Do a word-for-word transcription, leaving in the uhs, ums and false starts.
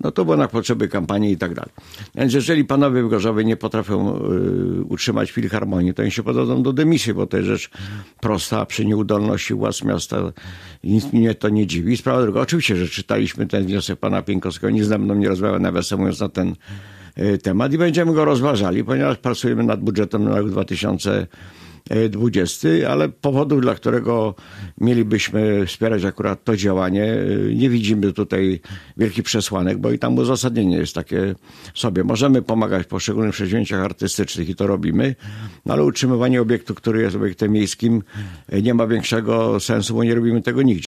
No to było na potrzeby kampanii i tak dalej. Więc jeżeli panowie w Gorzowie nie potrafią y, utrzymać filharmonii, to oni się podadzą do dymisji, bo to jest rzecz prosta, a przy nieudolności władz miasta nic mnie to nie dziwi. Sprawa druga, oczywiście, że czytaliśmy ten wniosek pana Pieńkowskiego, nic ze mną nie rozmawiał, nawiasem mówiąc, na ten y, temat i będziemy go rozważali, ponieważ pracujemy nad budżetem na rok dwa tysiące dwudziesty, ale powodów, dla którego mielibyśmy wspierać akurat to działanie, nie widzimy tutaj wielkich przesłanek, bo i tam uzasadnienie jest takie sobie. Możemy pomagać w poszczególnych przedsięwzięciach artystycznych i to robimy, no ale utrzymywanie obiektu, który jest obiektem miejskim, nie ma większego sensu, bo nie robimy tego nigdzie.